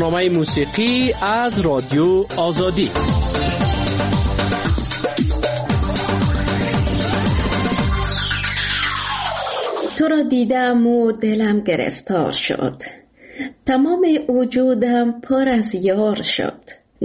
برنامه موسیقی از رادیو آزادی. تو را دیدم و دلم گرفتار شد، تمام وجودم پر از یار شد.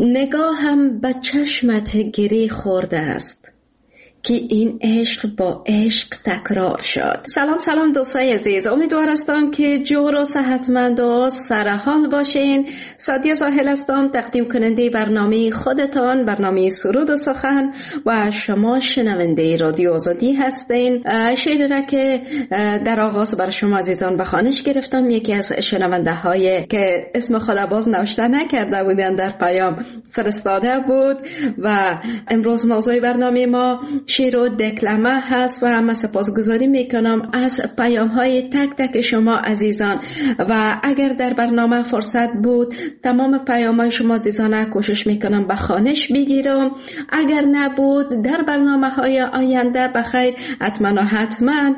نگاهم به چشمت گری خورده است که این عشق با عشق تکرار شد. سلام دوستای عزیز، امیدوار هستم که جور و صحتمند و سرحال باشین. سعدیه ساحل هستم، تقدیم کننده برنامه خودتان، برنامه سرود و سخن، و شما شنونده رادیو آزادی هستین. شعری را که در آغاز برای شما عزیزان به خوانش گرفتم، یکی از شنونده های که اسم خود باز نوشته نکرده بودن در پیام فرستاده بود، و امروز موضوع برنامه ما شعر و دکلمه هست و من سپاسگزاری میکنم از پیام های تک تک شما عزیزان. و اگر در برنامه فرصت بود تمام پیام های شما عزیزان کوشش میکنم به خوانش بگیرم، اگر نبود در برنامه های آینده بخیر حتما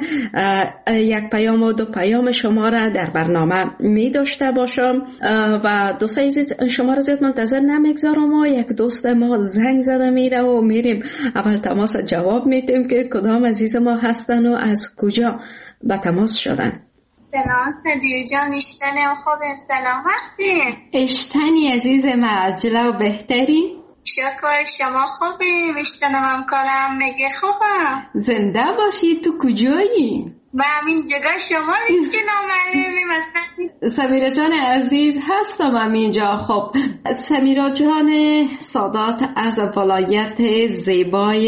یک پیام و دو پیام شما را در برنامه می داشته باشم. و دوستای عزیز، شما را زیاد منتظر نمیگذارم و یک دوست ما زنگ زده میره و میریم اول تماس جواب میدیم که کدام عزیز ما هستن و از کجا به تماس شدن. سلام سدیه جان، اشتنم خوبه؟ سلام هستین؟ اشتنی عزیز ما، از جلو بهتری؟ شکر، شما خوبی؟ اشتنم همکارم میگه خوبم. زنده باشی. تو کجایی؟ من همین جگه شما نیست که نامعلومی مثلا. سمیرا جان عزیز هستم همینجا. خب سمیرا جان سادات از ولایت زیبای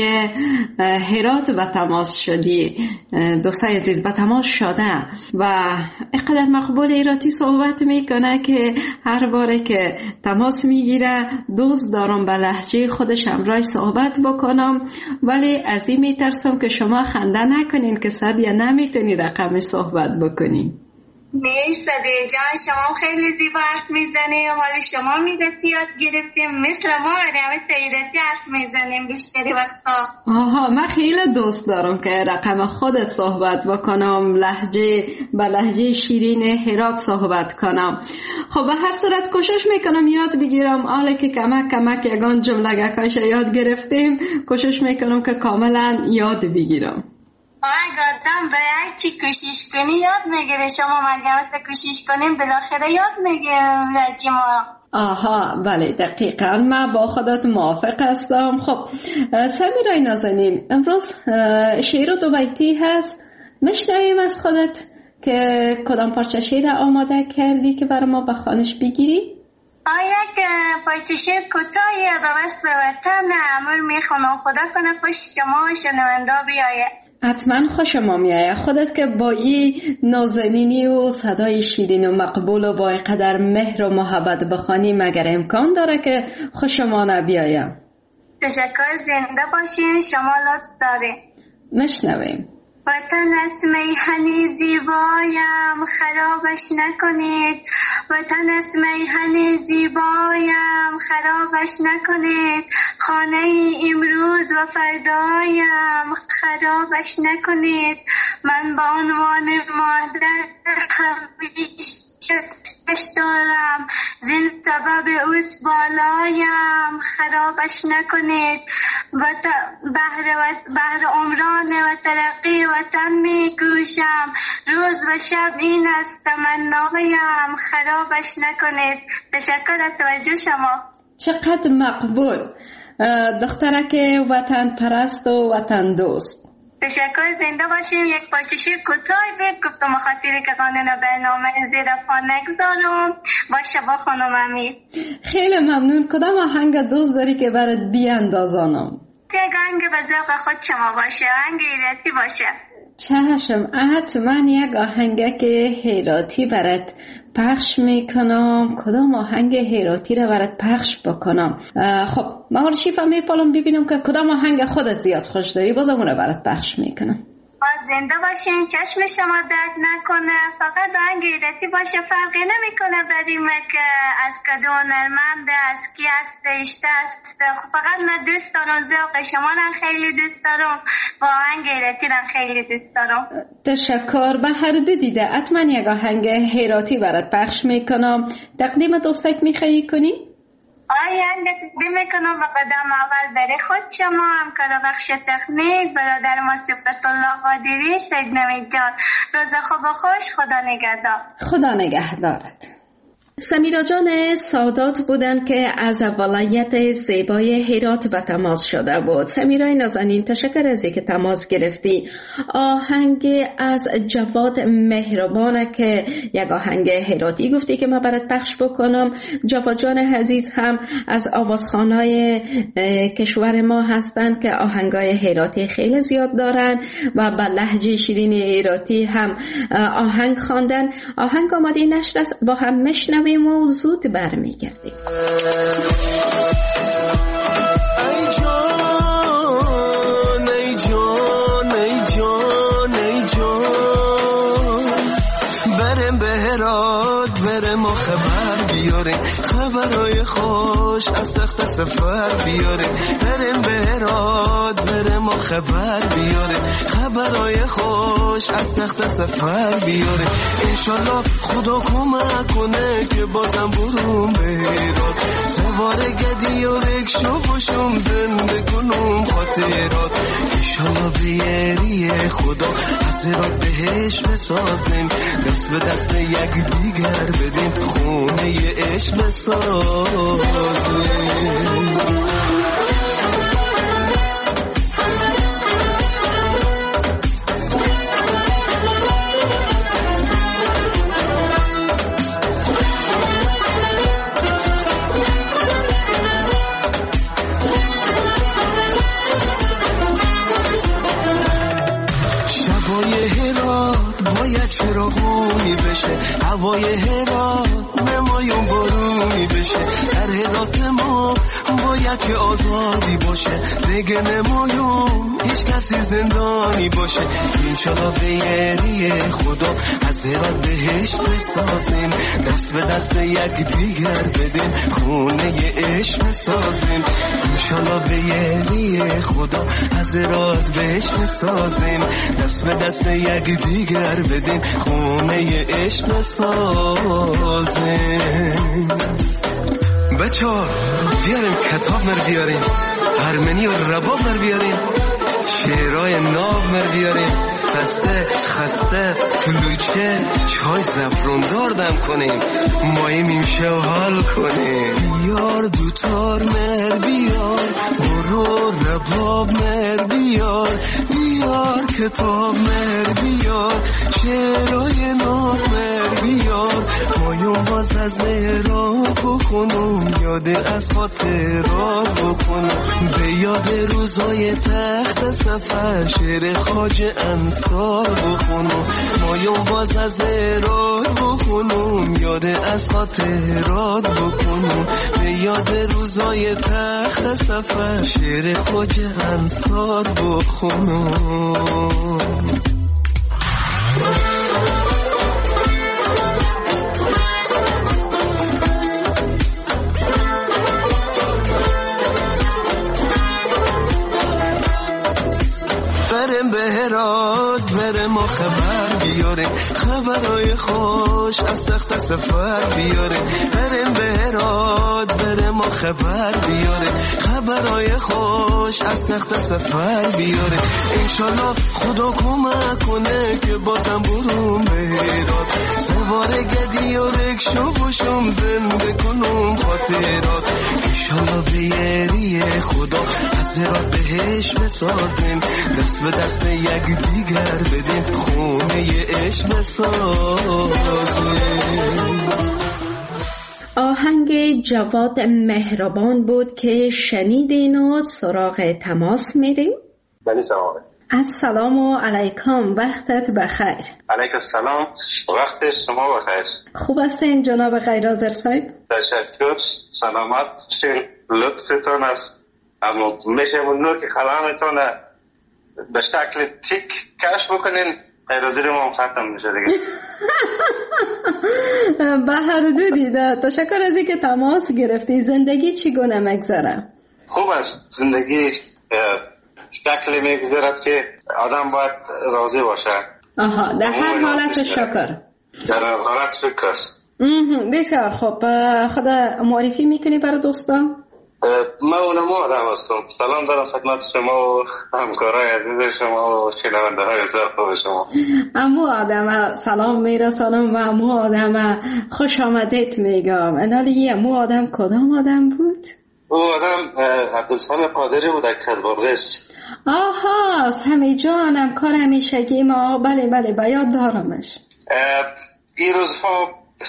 هرات به تماس شدی. دوستای عزیز به تماس شده و اینقدر مقبول هراتی صحبت میکنه که هر باره که تماس میگیره دوست دارم به لهجه خودش همراه صحبت بکنم، ولی از این میترسم که شما خنده نکنین که صد یا نمیتونی رقم صحبت بکنین. نه سدیه جان، شما خیلی زیبا حرف میزنیم، حالی شما میدتی یاد گرفتیم مثل ما همه تاییدتی حرف میزنیم بیشتری وقتا. آها، من خیلی دوست دارم که رقم خودت صحبت بکنم، به لهجه شیرین هرات صحبت کنم. خب به هر صورت کوشش میکنم یاد بگیرم، حالا که کمک یگان جملگکاش یاد گرفتیم کوشش میکنم که کاملا یاد بگیرم. اگر آدم به هر چی کوشش کنی یاد میگیره. شما مگه کوشش کنیم بالاخره یاد میگیرم لهجه ما. آها بله دقیقا، من با خودت موافق هستم. خب سمیرای نازنین، امروز شعر و دو بیتی هست، میشنویم از خودت که کدام پارچه شعر آماده کردی که برای ما به خوانش بگیری؟ یک پارچه شعر کوتاهی به وصف وطن امور میخونم، خدا کنه خوش شما شنونده بیایه. حتما خوش ما میایه. خودت که با این نازنینی و صدای شیرین و مقبول و با اینقدر مهر و محبت بخوانی مگر امکان داره که خوش ما نبیایه؟ تشکر، زنده باشین، شما لطف دارین. مشنویم. وطن از میهنی زیبایم خرابش نکنید، وطن از میهنی زیبایم خرابش نکنید، خانه امروز و فردایم خرابش نکنید. من با عنوان مادر همیشه دارم، زین سبب اوست بالایم خرابش نکنید. بهر عمران و ترقی وطن می کوشم، روز و شب این است تمنایم خرابش نکنید. تشکر از توجه شما. چقدر مقبول، دخترک وطن پرست و وطن دوست. تشکر، زنده باشیم. یک پارچه شعر کوتاهی گفتم خاطری که قانون برنامه زیر پا نگذارم. باشه با خانم امیر. خیلی ممنون. کدام آهنگ دوست داری که برات بیاندازانم؟ یک آهنگ به ذوق خود شما باشه، آهنگ هراتی باشه. چشم، حتما یک آهنگ که هراتی برات پخش میکنم. کدام آهنگ هراتی رو برات پخش بکنم؟ خب من آرشیفم میپالم ببینم که کدام آهنگ خودت زیاد خوش داری، بازم اون رو برات پخش میکنم. باز زنده باشین، چشم شما درد نکنه، فقط به آهنگ غیرتی باشه، فرقی نمیکنه بریم که از کدوم هنرمند، از کی است، اشته است. فقط من دوست دارم، ذوق شما رو خیلی دوست دارم، با آهنگ غیرتی رو خیلی دوست دارم. تشکر. به هر دو دیده حتما یک آهنگ هراتی برات پخش میکنم. تقدیم دوستت میخوایی کنی؟ آهنگ تقدیم میکنم و قدم اول برای خود شما، همکار بخش تکنیک برادر ما صفت الله قادری، سید نوید جان. روز خوب و خوش، خدا نگهدار. خدا نگهدارت. سمیرا جان سادات بودن که از ولایت زیبای هرات به تماس شده بود. سمیرای نازنین، تشکر از اینکه تماس گرفتی. آهنگ از جواد مهربانه که یک آهنگ هراتی گفتی که ما برات پخش بکنم. جواد جان عزیز هم از آوازخوان‌های کشور ما هستند که آهنگای هراتی خیلی زیاد دارن و به لهجه شیرین هراتی هم آهنگ خواندن. آهنگ آماده نشد است، با هم مشنویم و زود برمیگردیم. ای جان ای جان ای جان ای جان، برم به هرات برم و خبر بیاره، خبرای خوش از تخت سفر بیاره. برم به هرات برم و خبر بیاره، خبرای خوش از تخت سفر بیاره. انشالله خدا کمک کنه که بازم برم به هرات، سوار گدی و رکشو باشم زنده کنم خاطرات. انشالله بیاری خدا از هرات بهش بسازیم، دست به دست یک دیگر بدیم، خونه عشق بسازیم. چراغونی بشه، هوای هرات نمایون بارونی بشه. در هرات ما باید که آزادی باشه، دیگه نمایون هیچ کسی زندانی باشه. انشالله بیاری خدا از هرات بهش بسازیم، دست به دست یک دیگر بدیم، خونه عشق بسازیم. انشالله بیاری خدا از هرات بهش بسازیم، دست به دست یک دیگر بدیم، خونه عشق بسازیم. بچه ها بیاریم کتاب مر بیاریم، ارمنی و رباب مر بیاریم، شعرهای ناب مر بیاریم، خسته خسته کلوچه چای زفروندار دم کنیم، ماییم ایمشه و حال کنیم. بیار دوتار مر بیار، برو رباب مر بیار، بیار کتاب مر بیار، شعرهای ناب مر بیار، ماییم باز از مهراب بخونم، یاد از خاطرات بکنم، به یاد روزای تخت سفر شعر خواجه انصار بخونم، ماییم باز از هرات بخونم، یاد از خاطرات بکنم، به یاد روزای تخت سفر شعر خواجه انصار بخونم. برم به هرات برم و خبر بیاره، خبرای خوش از تخت سفر بیاره. برم به هرات برم و خبر بیاره، خبرای خوش از تخت سفر بیاره. انشالله خدا کمک کنه که بازم برم به هرات، سوار گدی و رکشو باشم زنده کنم خاطرات. انشالله بیاری خدا از هرات بهش بسازیم، دست به دست یک دیگر بدیم، خونه عشق بسازیم. آهنگ جواد مهربان بود که شنیدین و سراغ تماس میریم. بله سلام. السلام علیکم، وقتت بخیر. علیکم السلام، وقت شما بخیر. خوب هستین جناب غیرحاضر صاحب؟ تشکر، سلامت شین، لطفتان است. اما میشه منو که خلامتانه به شکل تیک کش بکنین غیر از ما ختم میشه دیگه. به هر دو دیده. تشکر از اینکه تماس گرفتی. زندگی چگونه میگذره؟ خوب است. زندگی شکلی میگذرد که آدم باید راضی باشه. آها، در هر حالت شکر. در هر حالت شکر است. بسیار خوب. خدا معرفی میکنی برای دوستان؟ من اونمو آدم هستم. سلام دارم خدمت شما و همکارای عزیز شما و شنونده های بسیار خوب شما. امو آدم سلام میرسانم و امو آدم خوش آمدید میگم. انالی امو آدم کدام آدم بود؟ او آدم عبدالسلام قادری بود از کدباغس. آها، سمی جانم کار همیشگی ما. بله بله بیاد دارمش. این روزها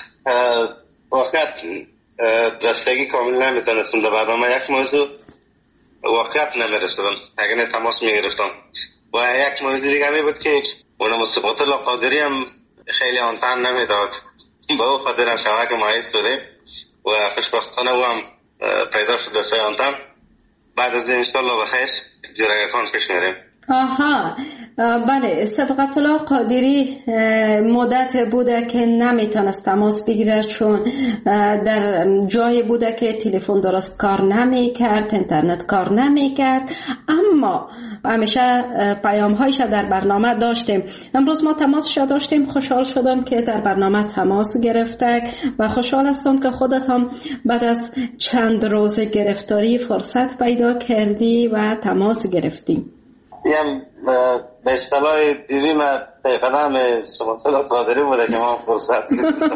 واقعیت رستگی کامل نمیتونستم در برنامه یک موضوع واقعیت نمیرسدم اگر نه تماس میگرفتم و یک موضوع دیگه می بود که اونم ثبات الله قادری هم خیلی آنتن نمیداد با او خاطر هم شبکه مایز شده و خوشبختانه او هم پیدا شده سه آنتن. بعد از این انشاءالله بخیر جرگتان پیش میریم. آها بله، سبقت الله قادری مدت بوده که نمیتونست تماس بگیره چون در جای بوده که تلفن درست کار نمیکرد، اینترنت کار نمیکرد، اما همیشه پیام هایش در برنامه داشتیم. امروز ما تماسش داشتیم. خوشحال شدم که در برنامه تماس گرفته و خوشحال هستم که خودت هم بعد از چند روز گرفتاری فرصت پیدا کردی و تماس گرفتی. یم به اصطلاح دیویم قدم سبحان الله قادری بوده که ما فرصت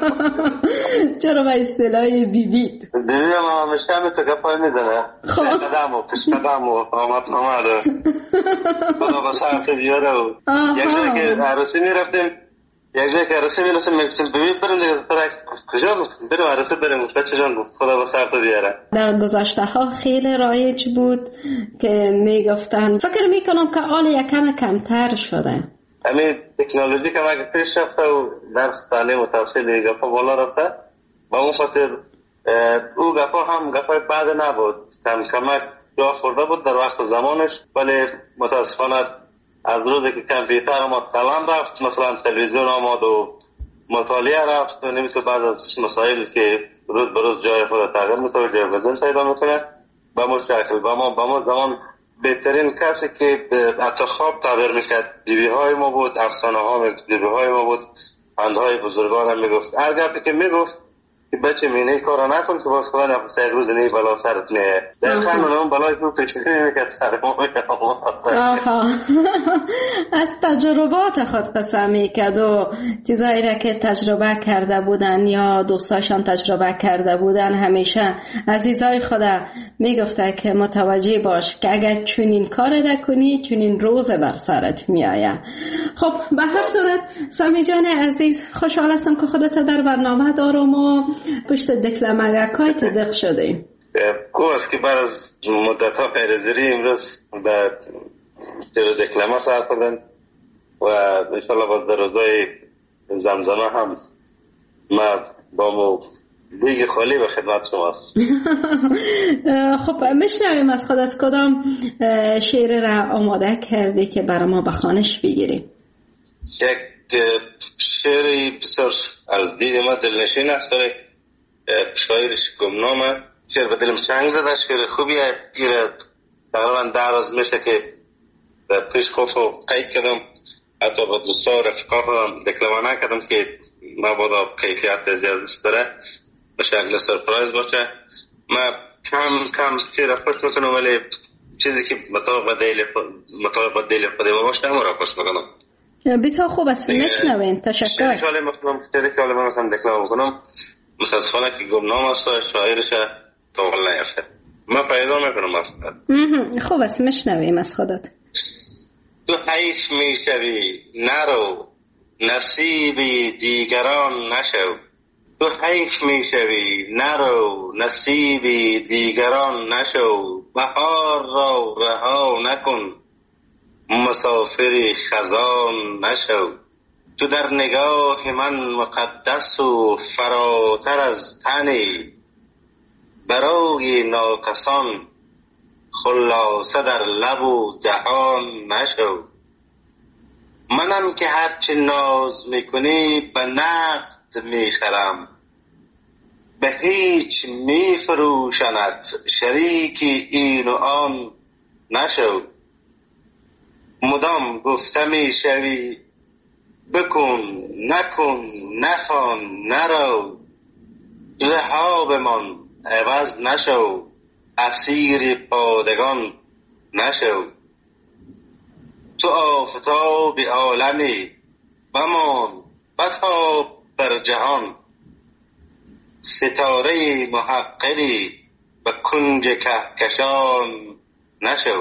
چرا به اصطلاح بیبید؟ دیویم هم همیشه همین تو گپای میزنه قدم و پیش قدم و آمد نامد خدا با سرط بیاره و یک جایی که عروسی میرفتیم میگفتیم ببین بریم دیگه کجا گفتیم بریم عروسی بریم گفت چه جان گفت خدا با سرط بیاره. در گذشته ها خیلی رایج بود که میگفتن، فکر میکنم که حال یکم کمتر شده. همین تکنولوژی که مگه پیش رفته و درس تعلیم و تحصیل گپا بالا رفته با اون خاطر او گپا هم گپای بعد نبود، کمک جا خورده بود در وقت زمانش، ولی متاسفانه از روزی که کامپیوتر آمد قلم رفت، مثلا تلویزیون آمد و مطالعه رفت و نمیشه بعد از مسائل که روز به روز جای خود تغییر میکنه جایگزین پیدا میکنه. به ما شکل به ما زمان بهترین کسی که حتی خواب تعبیر میکرد دیوی های ما بود، افسانه ها دیوی های ما بود، پندهای بزرگان هم میگفت. هر گپی که میگفت که بچه مینه کارا نکن که باز خدا نفسه یک روز نی بلا سرت میه در خانون اون بلای تو پیشنی میکرد سر ما. از تجربات خود قسم میکرد و چیزایی را که تجربه کرده بودن یا دوستاشان تجربه کرده بودن همیشه عزیزای خدا میگفته که متوجه باش که اگر چنین کار را کنی چنین روز بر سرت میآید. خب به هر صورت سمی جان عزیز خوشحال هستم که خودت در برنامه دارم و پشت دکلمگکای تدق شده. خوب است که بعد از مدت ها خیرزیری امروز به دکلمه سر کردن و انشاءالله باز در روزای زمزمه هم ما با مو دیگه خالی به خدمت شما است. خب میشنویم از خودت کدام شعر را آماده کردی که برای ما بخوانش بگیری؟ یک شعری بسیار از دید ما دلنشین است، شاعرش گمنامه، شعر به دلم سنگ زده، شعر خوبیه. تقریبا 10 روز میشه که پیش خوف و قید کردم، حتی با دوستا و رفقا خودم دکلمه نکردم که مبادا کیفیت زیاد داره به شکل سرپرایز باشه. من کم شعر خوش میکنم ولی چیزی که مطابق با دل خود ما باشه همون را خوش میکنم. بسیار خوب است، نشنوین. تشکر. شعری که حالا من دکلمه بکنم متاسفانه که گمنام است و شاعرش توقل نیفته. من پیدا میکنم اصلا. خوب است، میشنویم از خودت. تو حیف میشوی نرو نصیبی دیگران نشو، تو حیف میشوی نرو نصیبی دیگران نشو، بهار را رها نکن مسافری خزان نشو، تو در نگاه من مقدس و فراتر از تنی، برای ناکسان خلاصه در لب و دهان نشو. منم که هرچی ناز میکنی به نقد میخرم، به هیچ میفروشند شریکی این و آن نشو. مدام گفته میشوی بکن نکن نخوان نرو، رها بمان عوض نشو، اسیر پادگان نشو. تو آفتاب عالمی بمان بتاب بر جهان، ستاره محقری به کنج کهکشان نشو.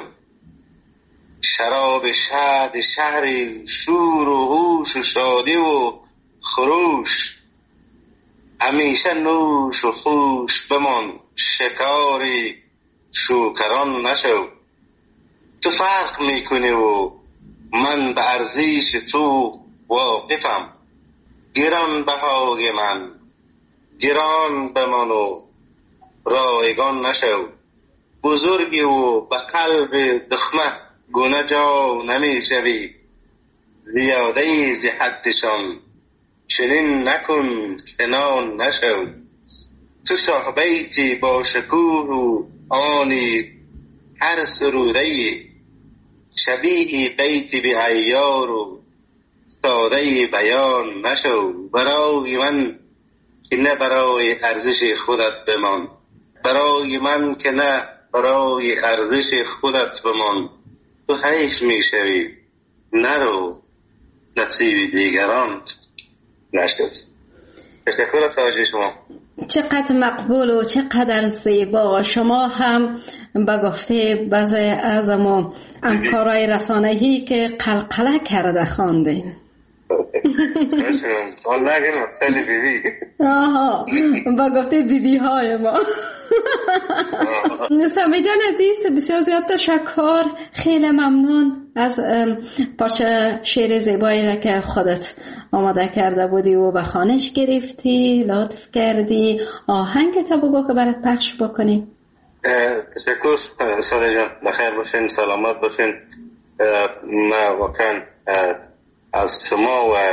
شراب شاد شهری شور و هوش و شادی و خروش، همیشه نوش و خوش بمان شکاری شوکران نشو. تو فرق میکنی و من به ارزش تو واقفم، گران بهای من گران بمان و رایگان نشو. بزرگی و به قلب دخمه گونه جا نمی شوی، زیاده زی حدشان چنین نکن کنان نشو. تو شاه بیتی با شکوه و آنی هر سرودهی، شبیه بیتی بی عیار و ساده بیان نشو. برای من که نه برای ارزش خودت بمان، برای من که نه برای ارزش خودت بمان. تو حیف میشوی نرو نصیب دیگران نشد. تشکر از توجه شما. چقدر مقبول و چقدر زیبا. شما هم با گفته بعضی از ما همکارای رسانه‌ای که قلقله کرده خواندین. آها، با گفته بیبی های ما. سمی جان عزیز، بسیار زیاد تشکر. خیلی ممنون از پارچه شعر زیبایی را که خودت آماده کرده بودی و به خوانش گرفتی، لطف کردی. آهنگ تا بگو که برات پخش بکنی. تشکر ساده جان، بخیر باشین، سلامت باشین. من واقعا از شما و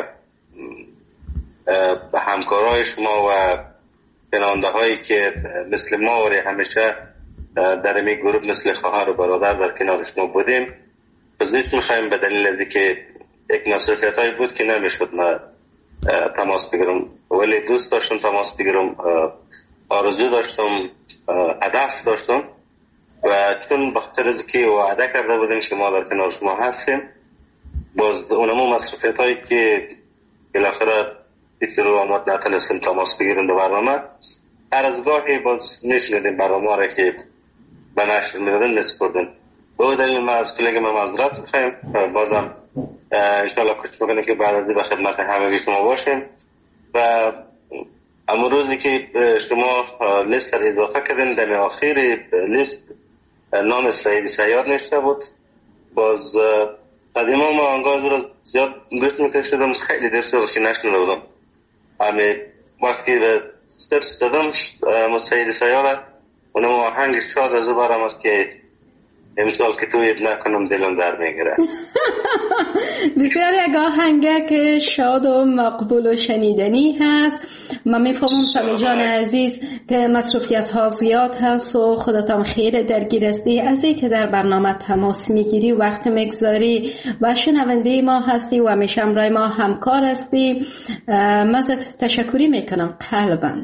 همکارای شما و شنونده هایی که مثل ما و همیشه در این گروه مثل خواهر و برادر در کنار شما بودیم بزرگ میخوایم، به دلیل از که یک نصیحت هایی بود که نمیشد من تماس بگیرم، ولی دوست داشتم تماس بگیرم، آرزو داشتم، هدف داشتم و چون بخاطر از که وعده کرده بودیم که ما در کنار شما هستیم، باز اونمو مصرفیت هایی که بالاخره دیگه رو آمد نتونستیم تماس بگیریم به برنامه. هر از گاهی باز میشنیدیم برنامه را که به نشر میدادن نسپردن. به دلیل ما از کلیگ ما معذرت میخوایم. بازم انشاءالله کوشش میکنیم که بعد از این به خدمت همه شما باشیم. و اما روزی که شما لیست را اضافه کردین در آخر لیست نام سعید صیاد نشته بود، باز قدیما ما آنگاه رو زیاد گوش میکشیدم، خیلی در شده که نشنیده بودم. همه وقتی به سرچ زدم سعید صیاد، اونم آهنگ شاد از او برآمد که امسال که توی نکنم دلم در میگیره. بسیار یک آهنگه که شاد و مقبول و شنیدنی هست. من میفهمم سمی جان عزیز که مصروفیت ها زیاد هست و خودتان خیلی درگیر هستی، از این که در برنامه تماس میگیری، وقت میگذاری و شنونده ما هستی و همیشه همراه ما همکار هستی. من ازت تشکری میکنم قلباً.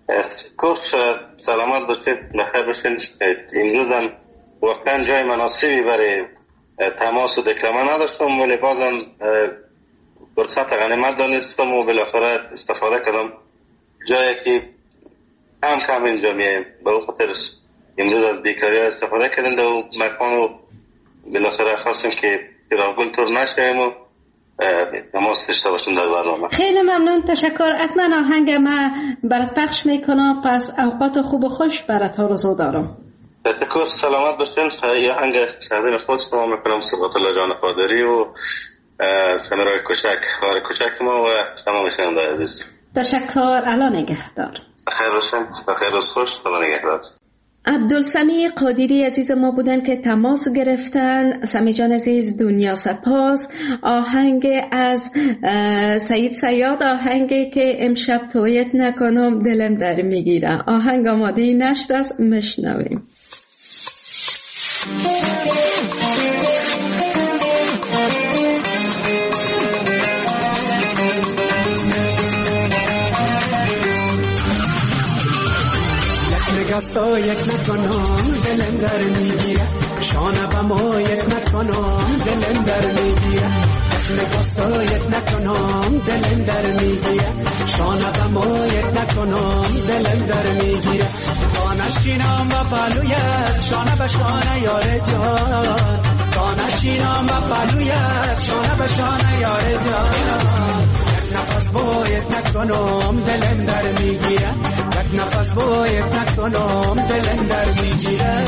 سلامت باشید، بخیر باشید. امروز هم واقعا جای مناسبی برای تماس و دکلمه نداشتم، ولی بازم فرصت غنیمت دانستم و بالاخره استفاده کردم. جایی که کم اینجا میایم، به اون خاطرش امروز از بیکاری ها استفاده کردیم و مکان رو بالاخره خواستیم که تراغل طور نشویم و تماس داشته باشیم در برنامه. خیلی ممنون، تشکر. حتما آهنگ من برات پخش میکنم، پس اوقات خوب و خوش برات آرزو دارم. تشکر، سلامت باشین. یه آهنگ شهرین خود شما میکنم، ثبات الله جان قادری و سمرای کوچک، خواهر کوچک ما و شما میشنم عزیز. تشکر، الله نگهدار. بخیر باشین، بخیر روز خوش، خدا نگهدار. عبدالسمیع قادری عزیز ما بودن که تماس گرفتن. سمی جان عزیز دنیا سپاس. آهنگ از سعید صیاد، آهنگی که امشب تویت نکنم دلم در میگیره. آهنگ آماده نشد است، مشنویم. سایت نکنم دلم در میگیره، شانه با مایت نکنم دلم در میگیره. نگاه سایت نکنم دلم در میگیره، شانه با مایت نکنم دلم در میگیره. دانشینم و پلویت شانه به شانه یار جان، دانشینم و پلویت شانه به شانه یار جان. نفس باید نکنم دلم در میگیره، یک نفس باید نکنم دلم در میگیره.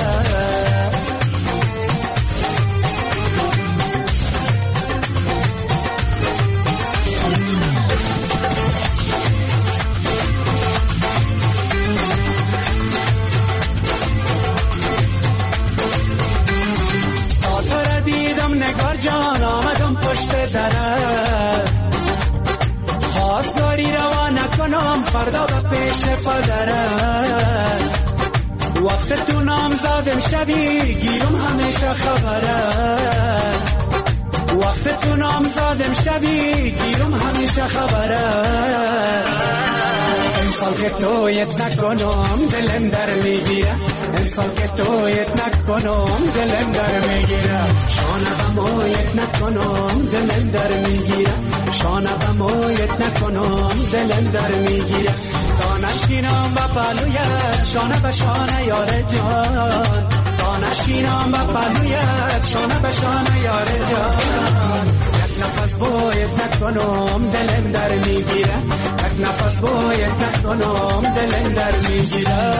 آتر دیدم نگار جان آمدم پشت درت، خواستگاری روا نکنم فردا به پیش پدرت. وقت تو نامزادم شوی گیرم همیشه خبرت، وقت تو نامزادم شوی گیرم همیشه خبرت. امسال که تویت نکنم دلم در میگیره، امسال که تویت نکنم دلم در میگیره. شانه به مایت نکنم دلم در میگیره، شانه به مایت نکنم دلم در میگیره. دانشینم و پلویت شانه به شانه یار جان، دانشینم و پلویت شانه به شانه یار جان. یک نفس باید نکنم دلم در میگیره، یک نفس باید نکنم دلم در میگیره.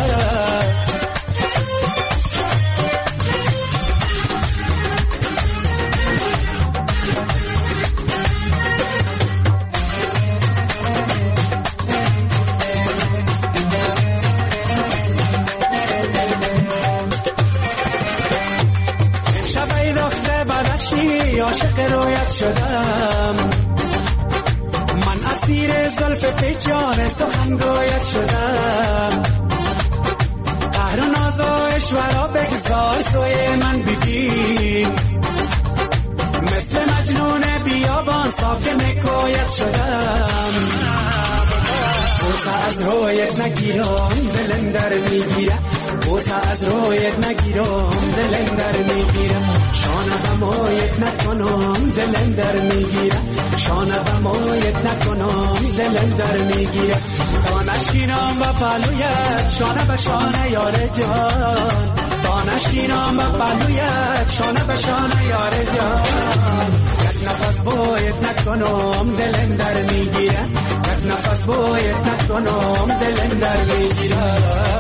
عاشق رویت شدم من، اسیر زلف پیچان سخنگویت شدم. قهر و ناز و اشورا بگذار سوی من ببین، مثل مجنون بیابان ساکن کویت شدم. بوسه از رویت نگیرم دلم در میگیره، بوسه از رویت نگیرم دلم در میگیره. شانه به مایت نکنم دلم در میگیره، شانه به مایت نکنم دلم در میگیره. دانشینم و پلویت شانه به شانه یار جان، دانشینم و پلویت شانه به شانه یار جان. یک نفس باید نکنم دلم در میگیره، یک نفس باید نکنم دلم در میگیره.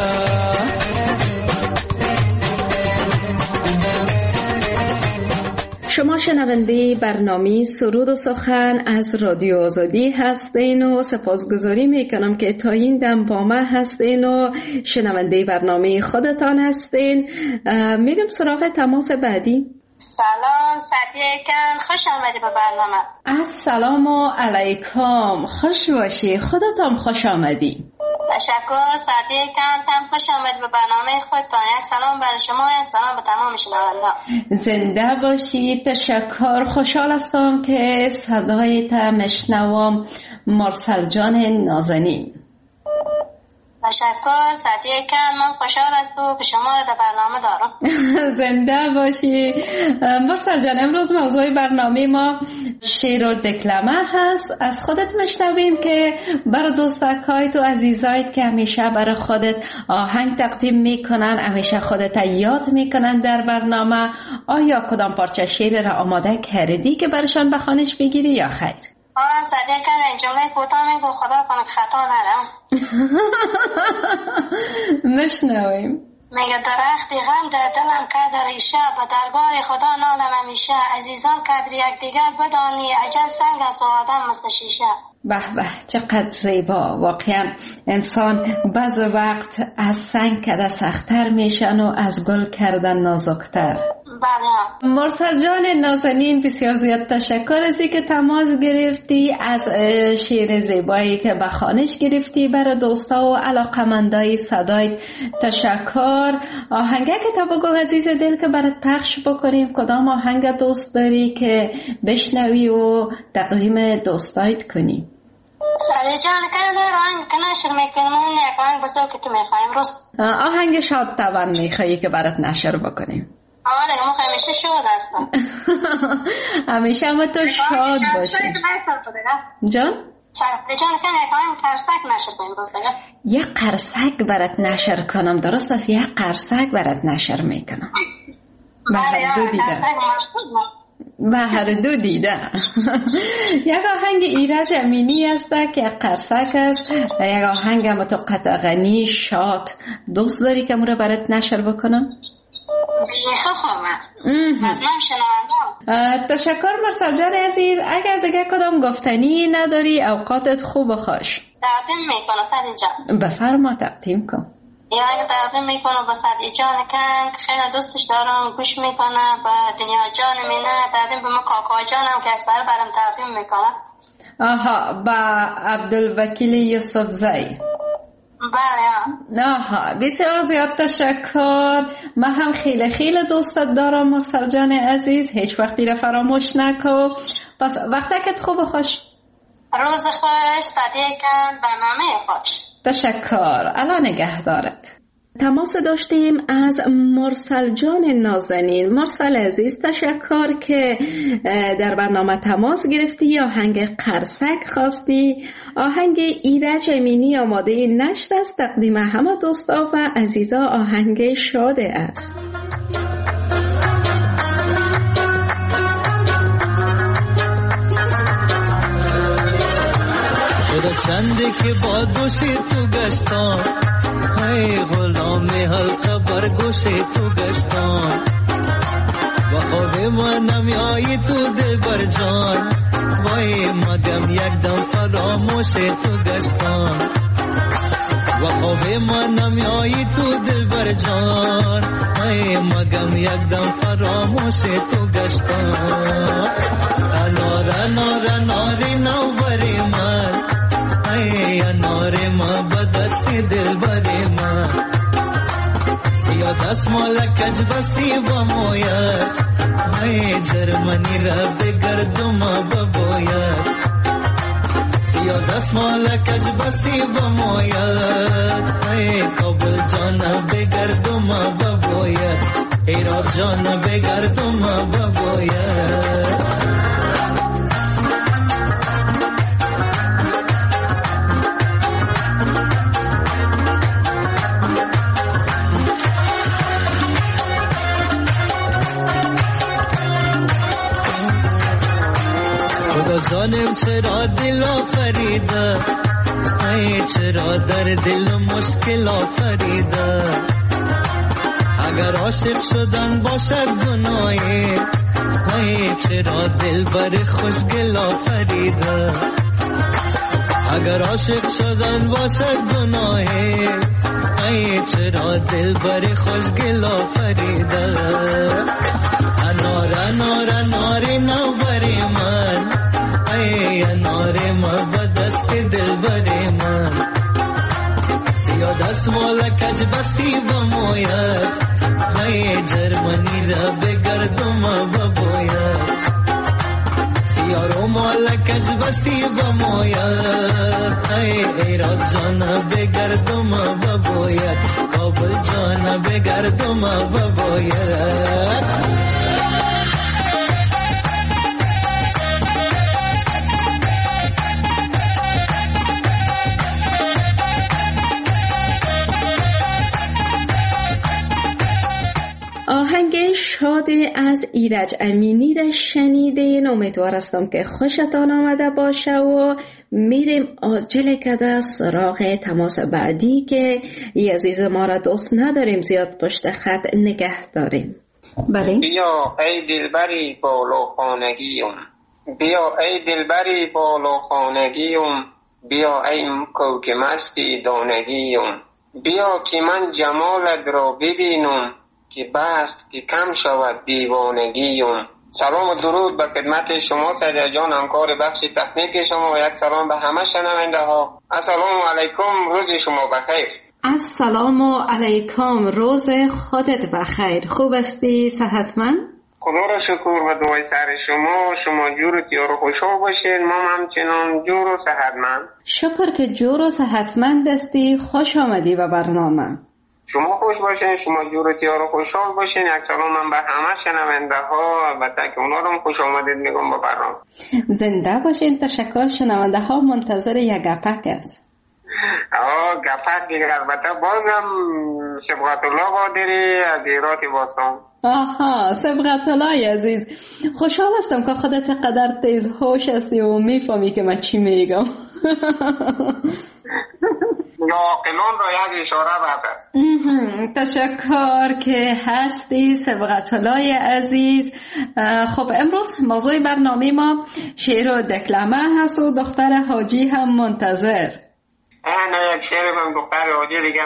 شما شنونده برنامه سرود و سخن از رادیو آزادی هستین و سپاسگزاری میکنم که تا این دم با من هستین و شنونده برنامه خودتان هستین. میریم سراغ تماس بعدی. سلام صدیقان، خوش آمدی به برنامه. السلام علیکم، خوش باشی، خودتان خوش آمدی. تشکر صدیقان، تم خوش آمدی به برنامه خودتان. یک سلام برای شما، یک سلام به تمام شنوندگان. زنده باشی، تشکر. خوشحال هستم که صدایت مشنوم. مرسل جان نازنین. تشکر صدیقان، من خوشحال هستم که شما را در برنامه دارم. زنده باشی. مرسل جان، امروز موضوع برنامه ما شعر و دکلمه هست. از خودت مشنویم که برای دوستکای تو عزیزایت که همیشه برای خودت آهنگ تقدیم میکنن، همیشه خودت یاد میکنن در برنامه، آیا کدام پارچه شعر را آماده کردی که برشان بخوانش بگیری یا خیر؟ صدیقان، این جمله کوتاه میگو خدا کنه که خطا نرم. مشنویم. میگه درخت غم در دلم کرد ریشه، به درگاه خدا نالم همیشه. عزیزان قدر یکدیگر بدانی، اجل سنگ است و آدم مثل شیشه. به به چقدر زیبا. واقعا انسان بعض وقت از سنگ کرده سخت‌تر میشن و از گل کردن نازکتر. بله. مرسل جان نازنین بسیار زیاد تشکر از اینکه تماس گرفتی، از شعر زیبایی که به خوانش گرفتی برای دوستا و علاقمندای صدای. تشکر. آهنگه که تا بگو عزیز دل که برات پخش بکنیم، کدام آهنگ دوست داری که بشنوی و تقدیم دوستایت کنی؟ ساده جان که در آهنگ که نشر میکنیم اون یک آهنگ بسو که تو میخوایم روست. آهنگ شاد توان میخوایی که برات نشر بکنیم؟ دیگه ما همیشه شاد هستم. همیشه هم تو شاد باشی جان. ساده جان که یک آهنگ قرصک نشر کنیم روز دیگه. یک قرصک برات نشر کنم؟ درست است، یک قرصک برات نشر میکنم. به هر دو دیده. به هر دو دیده. یک آهنگ ایرج امینی است که قرصک است، یک آهنگ هم تو قطغنی شاد. دوست داری که مرا برات نشر بکنم؟ بیخه خوامه از من شنوندم. تشکر مرسل جان عزیز. اگر دیگه کدام گفتنی نداری، اوقاتت خوب و خوش. تقدیم میکنه سعدی جان. بفرما تقدیم کن. یا اگه تقدیم میکنه با سعدی جان که خیلی دوستش دارم، گوش میکنه. با دنیا جان مینه تقدیم به ما کاکا جانم که اکثر برام تقدیم میکنه. آها، با عبدالوکیل یوسف زی. بله. آها، بسیار زیاد تشکر. من هم خیلی خیلی دوستت دارم مرسل جان عزیز. هیچ وقتی را فراموش نکن. پس وقتکت خوب و خوش. روز خوش. صدیقم برنامه خوش. تشکر. الان نگهدارت. تماس داشتیم از مرسل جان نازنین. مرسل عزیز تشکر که در برنامه تماس گرفتی. آهنگ قرصک خواستی. آهنگ ایرج امینی آماده نشت است. تقدیم همه دوستا و عزیزا آهنگ شاده است. شده چنده که با دوشی تو گشتان، ای غلام حلقه بر گوش تو گشتان. و خواب ما نمیایی تو دل بر جان، وای مگم یک دم فراموش تو گشتان. و خواب ما نمیایی تو دل بر جان، ای مگم یک دم فراموش تو گشتان. انار انار اناری نو بری من، ای انار ما بدستی دل بری من. سیاه دستمال کج بستی با موید، ای جرمنی را بگردم بباید. سیاه دستمال کج بستی با موید، ای کابل جان بگردم بباید. ایراد جان بگردم بباید. جانم چرا دل آفریده، ای چرا در دل مشکل آفریده. اگر عاشق شدن باشد گناهی، ای چرا دل بر خوشگل آفریده. اگر عاشق شدن باشد گناهی، ای چرا دل بر خوشگل آفریده. انار انار اناری نو بری من، ای انار ما بدست دل بری من. سیاه دستمال کج بستی بموید، ای جرمنی را بگردم بباید. سیاه رومال کج بستی بموید، ای ایراد جان بگردم بباید. کابل جان بگردم بباید. آهنگ شاد از ایرج امینی را شنیدین. امیدوار هستم که خوشتان آمده باشه و میریم عاجل کده سراغ تماس بعدی که ای عزیز ما را دوست نداریم زیاد پشت خط نگه داریم. بله. بیا ای دلبری بالو خانگیم، بیا ای دلبری بالو خانگیم، بیا ای کوک مستی دانگیم، بیا که من جمالت را ببینم که بست که کم شود دیوانگیم. سلام و درود به خدمت شما سجاد جان، همکار بخش تکنیک شما، و یک سلام به همه شنونده ها. السلام علیکم، روز شما بخیر. السلام علیکم، روز خودت بخیر. خوب هستی؟ صحتمند؟ خدا را شکر و دعای سر شما جور و تیار و خوشحال باشین. ما همچنان جور و صحتمند. شکر که جور و صحتمند هستی. خوش آمدی به برنامه. شما خوش باشین، شما جور و تیار و خوشحال باشین. یک سلام من به همه شنونده ها، البته که اونا رو خوش آمدید میگم به برنامه. زنده باشین. تشکر. شنونده ها منتظر یک گپک است. گپک دیگه البته بازم سبقت الله قادری از ایرات باستان. آها، سبقت الله عزیز، خوشحال هستم که خودت قدر تیز هوش هستی و میفهمی که من چی میگم. یا عاقلان را یک اشاره بس است. تشکر که هستی سبقت الله عزیز. خب امروز موضوع برنامه ما شعر و دکلمه هست و دختر حاجی هم منتظر. نه یک شعر من دختر حاجی دیگه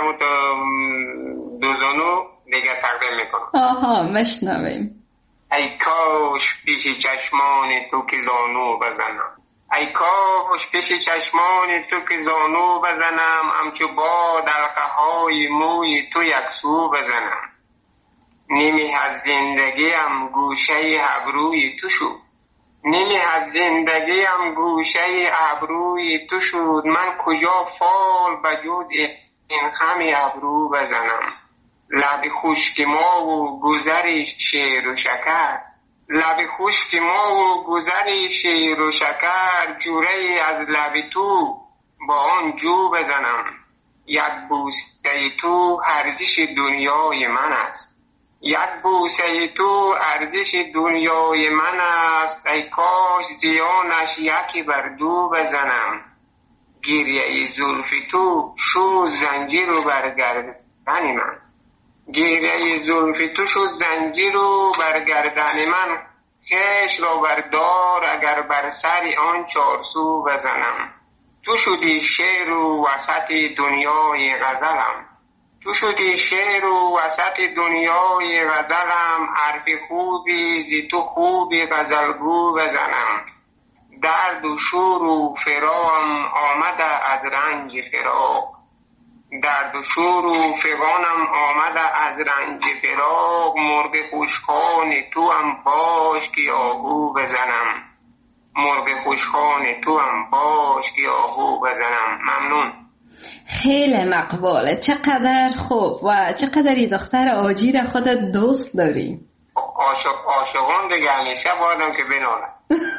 دوزانو دیگه تقدیم میکنم. آها، مشنویم. ای کاش پیش چشمان تو که زانو بزنم، ای کاش پیش چشمان تو که زانو بزنم، همچو با دلقه های موی تو یک سو بزنم. نیمی از زندگیم گوشه ابروی تو شد، نیمی از زندگیم گوشه ابروی تو شد، من کجا فال بجود این خم ابرو بزنم. لب خشک ما و گذر شیر و شکر، لب خشک ما و گذر شیر و شکر، جوره از لب تو با آن جو بزنم. یک بوسه تو ارزش دنیای من است، یک بوسه تو ارزش دنیای من است، ای کاش زیانش یکی بر دو بزنم. گریه زلف تو شو زنجیر و برگردن من، گیره زلف تو شد زنجیر و بر گردن من، خیش را بردار اگر بر سر آن چارسو بزنم. تو شدی شعر و وسط دنیای غزلم، تو شدی شعر و وسط دنیای غزلم، حرف خوبی زی تو خوبی غزلگو بزنم. درد و شور و فراقم آمده از رنج فراق، درد و شور و فغانم آمده از رنج فراق، مرغ خوشخوان تو هم باش که آهو بزنم، مرغ خوشخوان تو هم باش که آهو بزنم. ممنون. خیلی مقبوله. چقدر خوب و چقدر دختر آجی را خودت دوست داری. عاشقان دیگه همیشه بادم که بنالم.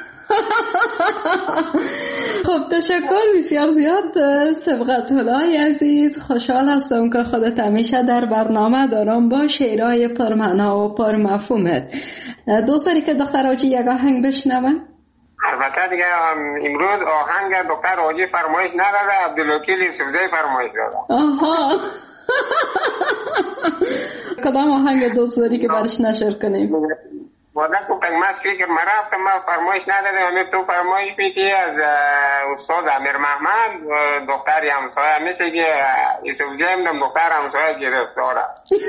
خب تشکر بسیار زیاد سبقت الله عزیز. خوشحال هستم که خودت همیشه در برنامه دارم با شعرهای پرمعنا و پرمفهومت. دوست داری که دختر آجی یک آهنگ بشنوه؟ البته دیگه امروز آهنگ دختر آجی فرمایش نداده، عبدالوکیل یوسفزی فرمایش داده. آها. کدام آهنگ دوست داری که برش نشر کنیم؟ وادن تو قیمت فکر مرفتم ما فرمایش نداده، همه تو فرمایش بیتی از استاد امیر محمد دختری همسایه مثل که یوسفزی هم دختر همسایه گرفتاره.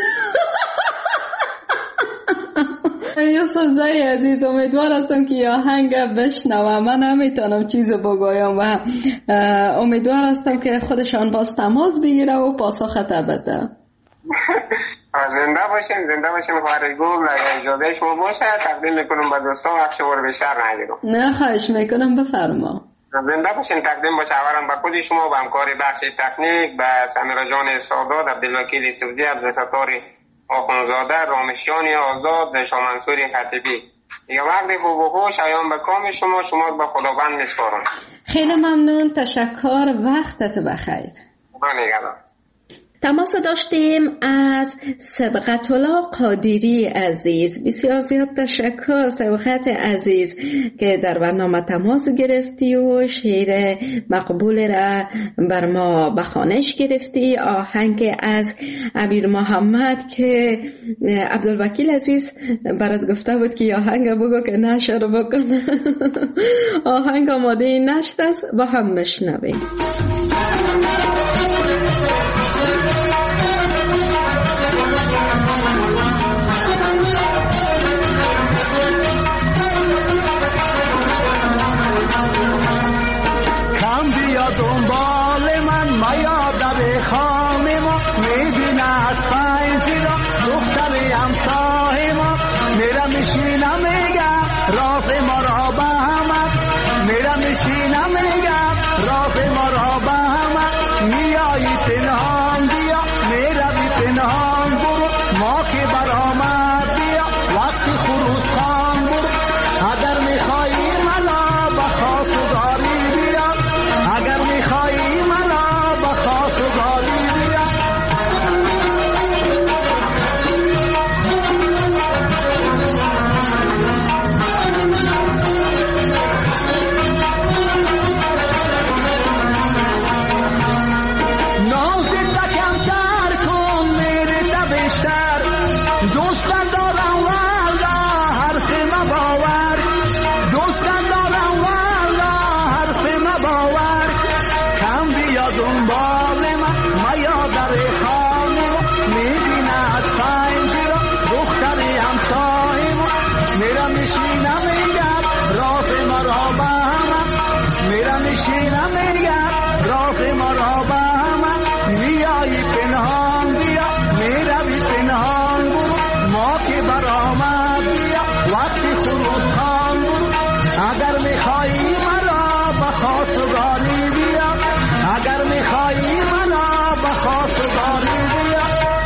یوسفزی عزیز امیدوار هستم که یه آهنگ بشنوم. من نمیتونم چیز بگویم و امیدوار هستم که خودشان باز تماس بگیره و پاسخت بده. زنده باشین خارجگو اجازه شما باشه تقدیم میکنم به دوستان وقت شما رو بیشتر نگیرم. نه خواهش میکنم بفرما. زنده باشین. تقدیم باشه اولا به خود شما، به همکار بخش تکنیک، به سمیرا جان سادات، عبدالوکیل یوسفزی، عبدالستار آخونزاده، رامشیان آزاد، شامنصور خطیبی. دیگه وقت خوب و خوش ایام به کام شما به خداوند میسپارم. خیلی ممنون. تشکر. وقتت بخیر. خدا نگهدار. تماس داشتیم از سبقت الله قادری عزیز. بسیار زیاد تشکر سبقت عزیز که در برنامه تماس گرفتی و شعر مقبول را بر ما به خوانش گرفتی. آهنگ از امیر محمد که عبدالوکیل عزیز برات گفته بود که آهنگ بگو که نشر بکنه. آهنگ آماده نشر است، با هم بشنویم. دنبال من میا در خانه ما میبینه از پنجره دختر همسایه ما میره میشینه میگه راز ما را به همه میره میشینه میگه راز ما را به همه میایی پنهان بیا میره بی پنهان برو ما که برآمد بیا وقتی خروس خان برو اگر میخوایی منو به خواستگاری بیا اگر میخوایی منو به خواستگاری بیا نازت کمتر کن میره بیشتر دوستان دارم والا حرف مباور دوستان دارم والا حرف مباور کم بیا دنبال من میا در خانه میبینه از پنجره دختر همسایه میرم میشینه میگم راز ما را به همه میرم میشینه میگم راز ما را به همه میایی پنهان بیا میروی پنهان برو ما که برآمد بیا وقتی خروس خان برو اگر میخوایی منو به خواستگاری بیا اگر میخوایی منو به خواستگاری بیا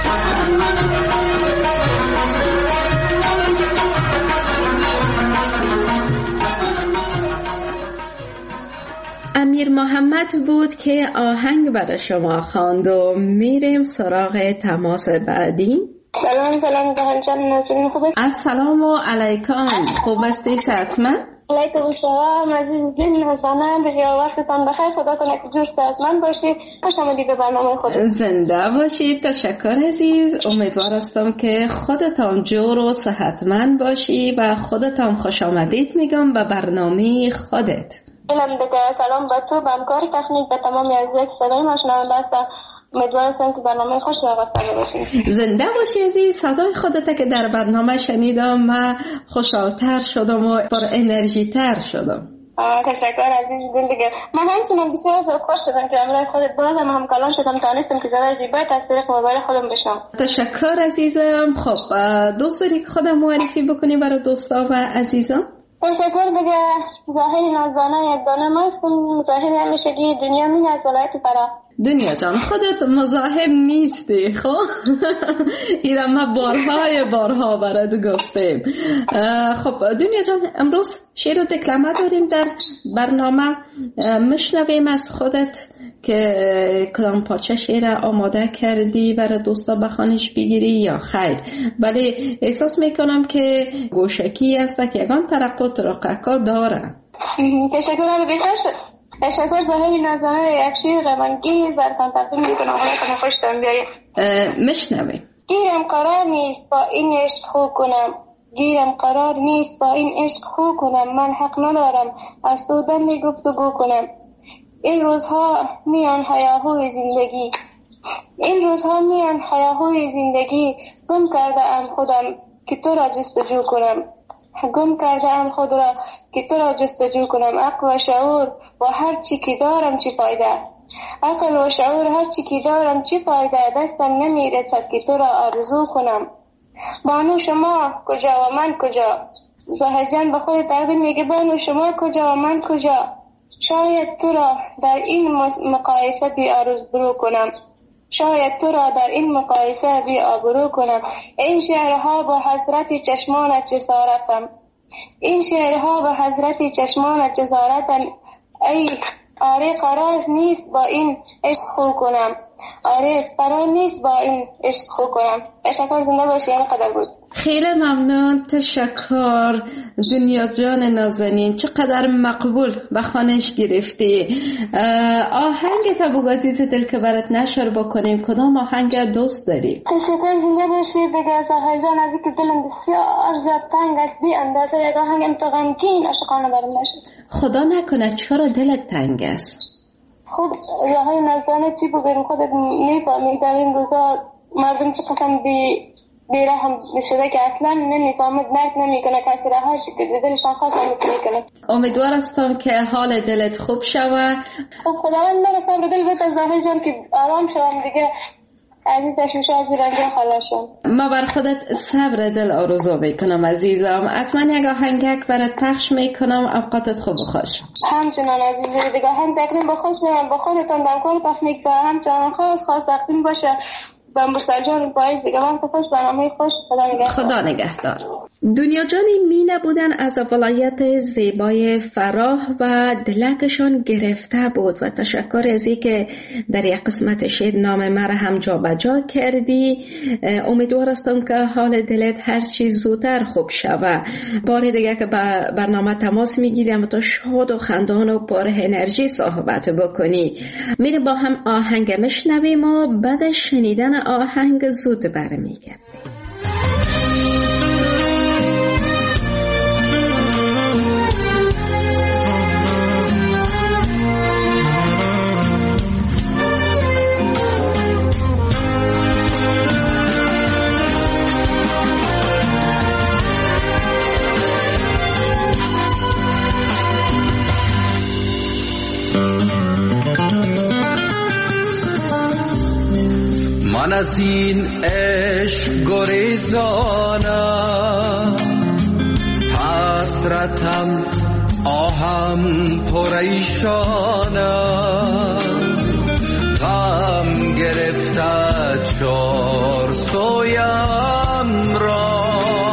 امیر محمد بود که آهنگ برای شما خواند و میریم سراغ تماس بعدی. سلام زهان جان، نازنین خوب است؟ السلام علیکم، خوب هستی صحتمند؟ علیکم السلام عزیز دل حسنم، بخیر وقتتان بخیر، خدا کنه که جور صحتمند باشی. خوش آمدید به برنامه خود. زنده باشید. تشکر عزیز. امیدوار هستم که خودتان جور و صحتمند باشی و خودتان خوش آمدید میگم به برنامه خودت. اینم دیگه سلام به تو، به همکار تکنیک، به تمام عزیزان که صدای ما شنونده هستند. امیدوارم که برنامه خوش نواسته باشید. زنده باشی عزیز. صدای خودت که در برنامه شنیدم من خوشحال‌تر شدم و پر انرژی تر شدم. تشکر عزیز دل دیگه. من همچنان بسیار زود خوش شدم که امروز خودت بازم هم کلان شدم، تانستم که زبر زیبایت از طریق موبایل خودم بشنم. تشکر عزیزم. خب دوست داری که خودم معرفی بکنی برای دوستا و عزیزان؟ تشکر دیگه. ظاهری نازانه یک دانه ماستم، ظاهری همیشگی دنیا مین از ولایت فرا. دنیا جان خودت مزاحم نیستی خب؟ ایرا ما بارها برات گفتیم. خب دنیا جان امروز شعر و دکلمه داریم در برنامه، مشنویم از خودت که کدام پارچه شعر آماده کردی برای دوستا بخوانش بگیری یا خیر؟ ولی احساس میکنم که گوشکی است که یگان ترقه و ترقه داره. تشکر بسیار شد. تشکر. ظاهری نازانه یک شیر غمانگیز براتان تقدیم میکنم. حالا خوشتان بیایید. مشنویم. گیرم قرار نیست با این عشق خو کنم، گیرم قرار نیست با این عشق خو کنم، من حق ندارم از تو دمی گفتگو کنم. این روزها میان هیاهوی زندگی، این روزها میان هیاهوی زندگی، گم کرده ام خودم که تو را جستجو کنم، گم کرده ام خود را که تو را جستجو کنم. عقل و شعور و هر چی که دارم چی فایده، عقل و شعور هر چی که دارم چی فایده، دستم نمیرسد که تو را آرزو کنم. بانو شما کجا و من کجا، زهجان به خود تقدیم میگه بانو شما کجا و من کجا، شاید تو را در این مقایسه بی آرزو کنم، شاید تو را در این مقایسه بی آبرو کنم. این شعرها با حضرت چشمانت جسارتم، این شعرها با حضرت چشمانت جسارتم. آره قرار نیست با این عشق خو کنم. آره قرار نیست با این عشق خو کنم. تشکر، زنده باشی. اینقدر بود. خیلی ممنون، تشکر دنیا جان نازنین، چقدر مقبول به خانش گرفتی. آهنگ تا بگازیز دل که برات نشر بکنیم، کدام آهنگ دوست داری؟ تشکر، زنده باشی. بگه ساحل جان، از اینکه دلم بسیار زیاد تنگ است، بی اندازه یک آهنگ تو غمگین عاشقانه برام نشد. خدا نکنه چرا دلت تنگ است؟ خب راهای نزدانه چی بگیم، خودت میفهمی در این روزا مردم چه قسم بیرحم شده که اصلا نمیفهمد، درک نمیکنه کسی را هر چی که دلشان خواست نمیکنه. امیدوار هستم که حال دلت خوب شود. خب خداوند من صبر دل بده زاهد جان که آرام شوم دیگه، عزیز تشویش از رنجه خلاص شم. ما بر خودت صبر دل آرزو میکنم عزیزم. حتما یک آهنگک برات پخش میکنم. اوقاتت خوب و خوش. همچنان عزیز دیگه، هم تقریم با خوش میرم با خودتان بمکار تخنیک و همچنان خاص تقدیم باشه با مرسل جان باعث دیگه. من خوش برنامه خوش. خدا نگهدار. دنیا جانی مینه بودن از ولایت زیبای فراه و دلکشان گرفته بود و تشکر از این که در یک قسمت شعر نام مرا هم جا بجا کردی. امیدوار هستم که حال دلت هر چیز زودتر خوب شود. بار دیگه که برنامه تماس میگیریم تا شاد و خندان و پر انرژی صحبت بکنی. میره با هم آهنگ مشنویم و بعد شنیدن آهنگ زود برمیگردیم. من از این عشق گریزانم، حسرتم آهم پریشانم، غم گرفته چار سویم را،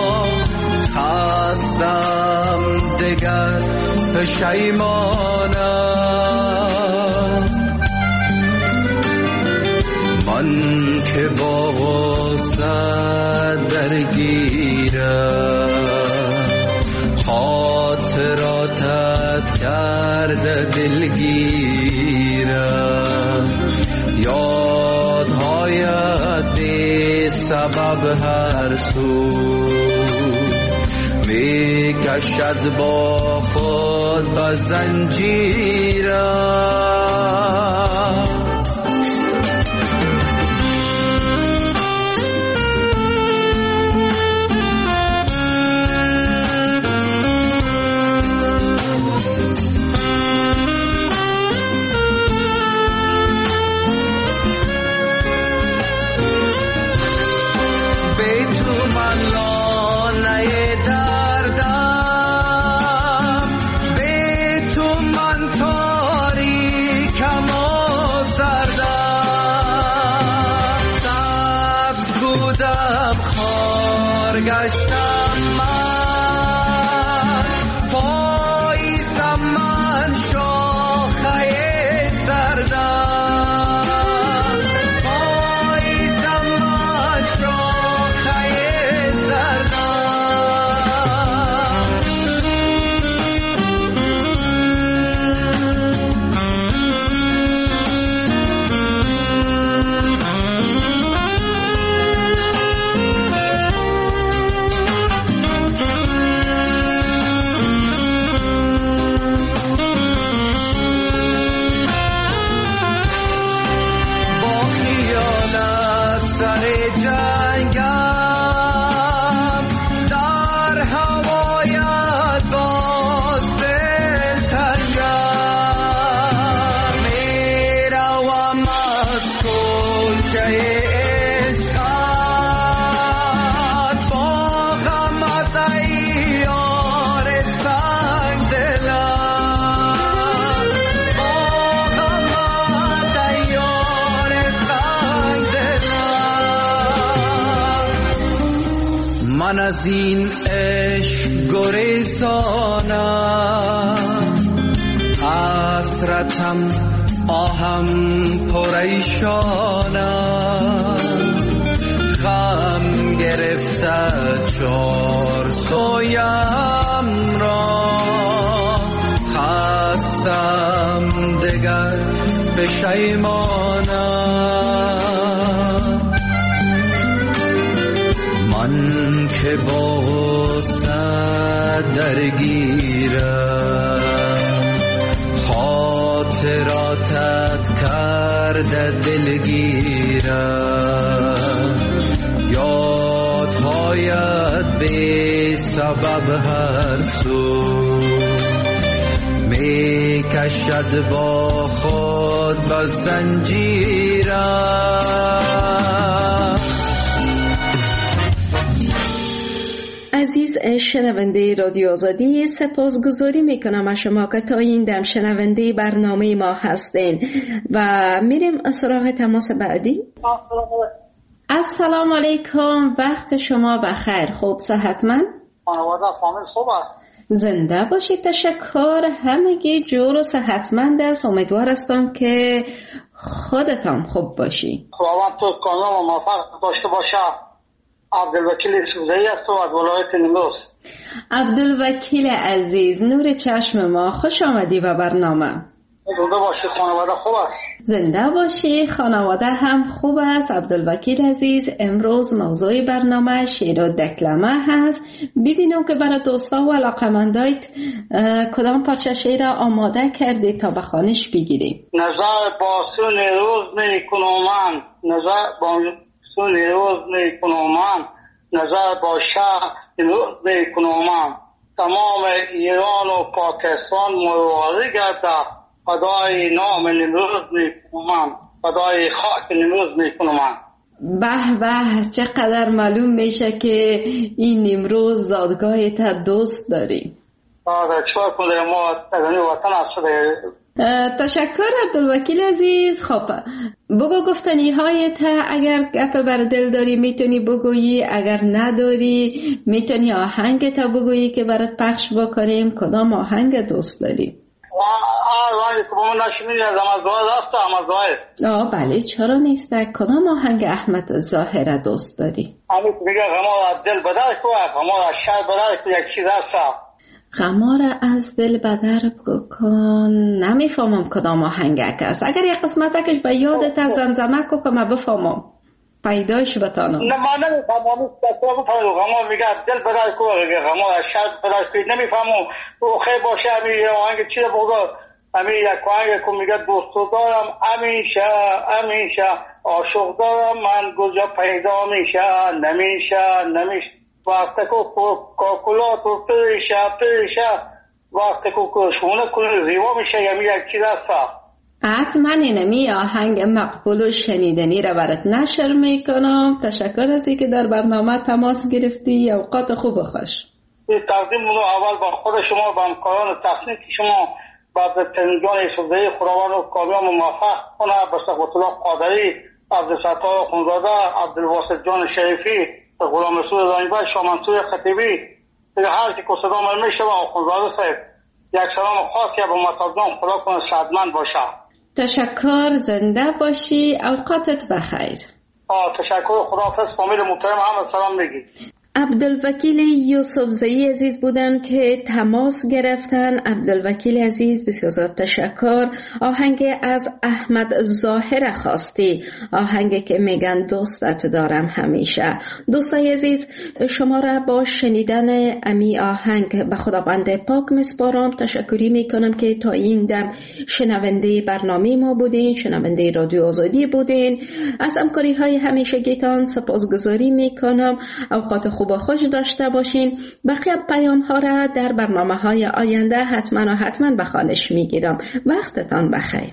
خستم دگر پشیمانم. من که با غصه درگیرم، خاطراتت کرده دلگیرم، یادهایت بی سبب هر سو می کشد با خود به زنجیرم. من از این عشق گریزانم، حسرت صورتم آهم پریشانم، غم گرفته چار سویم را، خستم دگر پشیمانم. من که با درگیرم، خاطراتت کرده دلگیرم، یادهایت بی سبب هر سو می کشد با خود با زنجیرم. عزیز شنونده رادیو آزادی، سپاسگزاری میکنم از شما که تا این دم شنونده برنامه ما هستین و میریم سراغ تماس بعدی. السلام علیکم، وقت شما بخیر. خوب صحتمند؟ خانواده فامیل خوب است؟ زنده باشید. تشکر. همگی جور و صحتمند است. امیدوار هستم که خودتان خوب باشی. خداوند تو کامل و موفق داشته باشه. عبدالوکیل یوسفزئی است و از ولایت نیمروز. عبدالوکیل عزیز، نور چشم ما، خوش آمدی به برنامه. زنده باشی، خانواده خوب است؟ زنده باشی، خانواده هم خوب است. عبدالوکیل عزیز، امروز موضوع برنامه شعر و دکلمه هست. ببینم که برای دوستا و علاقمندایت کدام پارچه شعر آماده کردی تا به خوانش بگیریم. نظر با سون روز می کنم من، نظر با سون روز می کنم من، نظر با شهر روز می کنم من. تمام ایران و پاکستان مرواری گرده، فدای نام نمروز می کنم، فدای خاک نمروز می کنم. به به، چقدر معلوم میشه که این نمروز زادگاه تا دوست داری. آره، چطور کنده ما از این وطن هسته. تشکر عبدالوکیل عزیز. خب بگو گفتنی های تا، اگر گپ بر دل داری میتونی بگویی، اگر نداری میتونی آهنگ تا بگویی که برات پخش بکنیم. کدام آهنگ دوست داری؟ آهنگ که با من نشمینی از احمد ظاهر هست. احمد ظاهر. بله، چرا نیست؟ کدام آهنگ احمد ظاهر دوست داری؟ همین که میگه غمار از دل بدر کو، غمار از شهر بدر کو، یک چیز هست. غمار از دل بدر کن. نمیفهمم کدام آهنگک است. اگر یک قسمتکش به یادت از زمزمه کو که من بفهمم، پیداش بتانم. نه من نمیفهمم. غمار میگه دل بدر کو، غمار از شهر بدر کو، نمیفهمم. او خیلی باشه. همین آهنگ چیه بگذار. همین یک آهنگ که میگه دوستو دارم همیشه همیشه، عاشق دارم من کجا پیدا میشه، نمیشه وقتی که کاکولات و پریشه وقتی که شونه کل زیبا میشه. یعنی یک چیز هست. حتما اینمی آهنگ مقبول و شنیدنی را برات نشر میکنم. تشکر از اینکه در برنامه تماس گرفتی. اوقات خوب و خوش. تقدیم رو اول با خود شما، با همکاران تکنیکی شما، با پنجان یوسفزئی، خداوند رو کامیاب و موفق کنه. به صحبت الله قادری، عبدالستار خونزاده، عبدالواسط جان شریفی، غلام رسول زنگبر، شامنصور خطیبی، دیگه هر که صدا من میشه و خونزاده صاحب، یک سلام خاصی به مطابقان. خدا کنه شادمند باشه. تشکر. زنده باشی. اوقاتت بخیر. تشکر. خداحافظ. فامیل محترم هم سلام میگی. عبدالوکیل یوسفزئی عزیز بودن که تماس گرفتن. عبدالوکیل عزیز بسیار زیاد تشکر. آهنگ از احمد ظاهر خواستی، آهنگ که میگن دوستت دارم همیشه. دوستای عزیز، شما را با شنیدن امی آهنگ به خداوند پاک میسپارم. تشکری میکنم که تا این دم شنونده برنامه ما بودین، شنونده رادیو آزادی بودین. از همکاری های همیشگیتان سپاسگزاری میکنم. اوقات خوب و خوش داشته باشین. بقیه پیام ها را در برنامه های آینده حتما به خوانش میگیرم. وقتتان بخیر.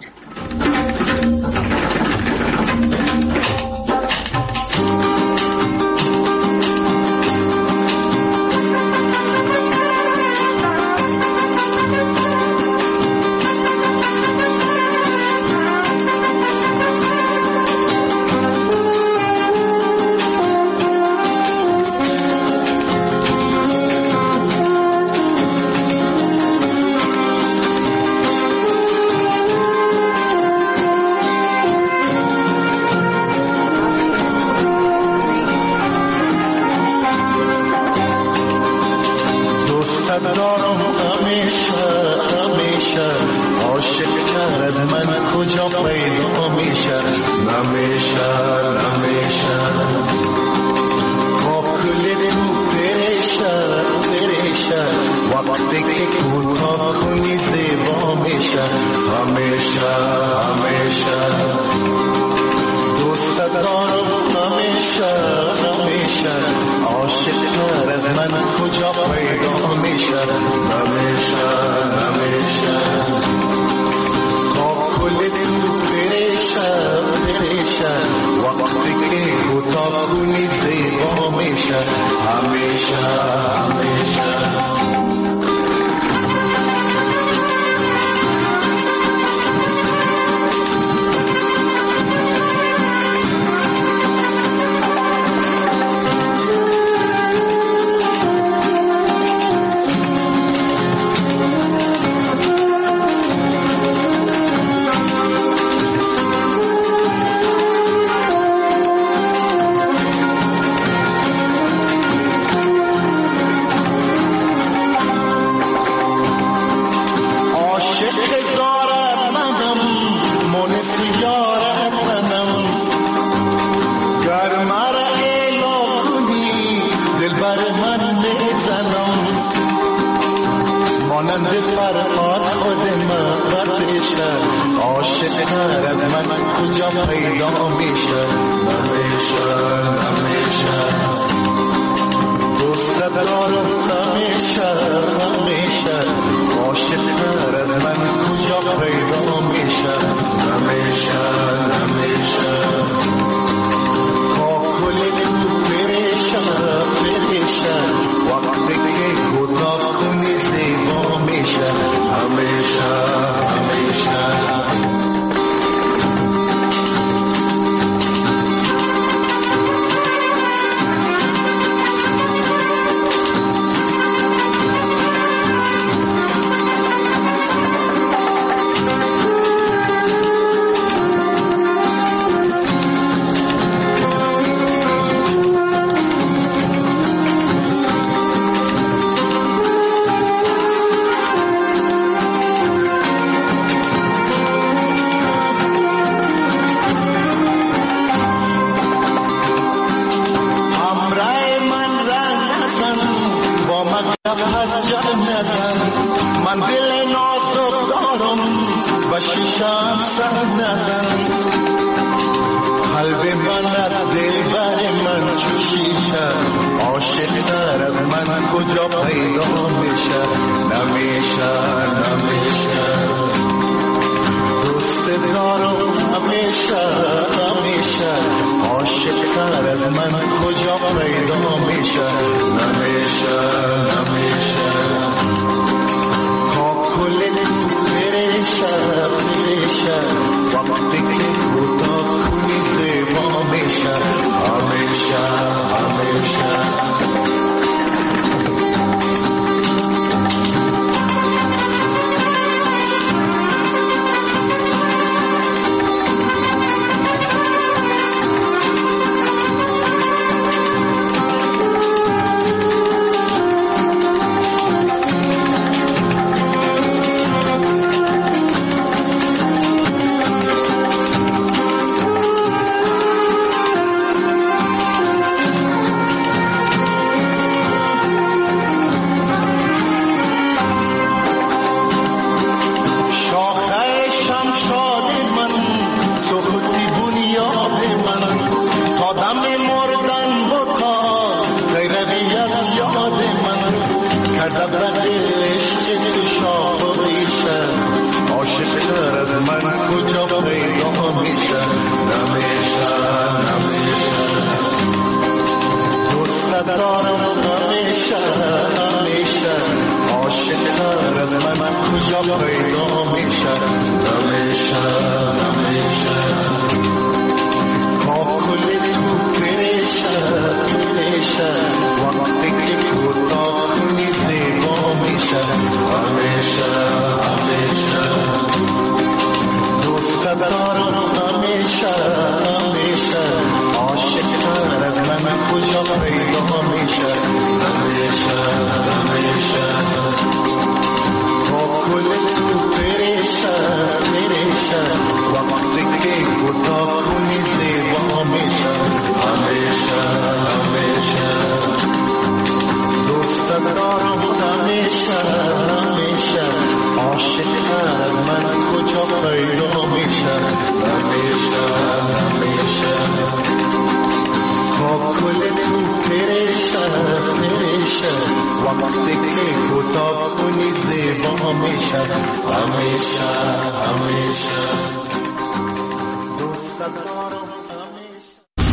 دارم همیشه همیشه، عاشق تر از من کجا پیدا میشه؟ نمیشه نمیشه با کل تو پریشه پریشه، وقتی که کوتاه کنی زیبا میشه. همیشه همیشه دوست دارم همیشه همیشه، عاشق تر از من کجا پیدا میشه؟ نمیشه نمیشه با کل تو پریشه پریشه، وقتی که کوتاه کنی زیبا میشه. همیشه همیشه کجا پیدا میشه؟ همیشه همیشه همیشه همیشه همیشه کل تو پریشه پریشه وقتی که کوتاه کنی زیبا میشه همیشه همیشه دوست دارم همیشه.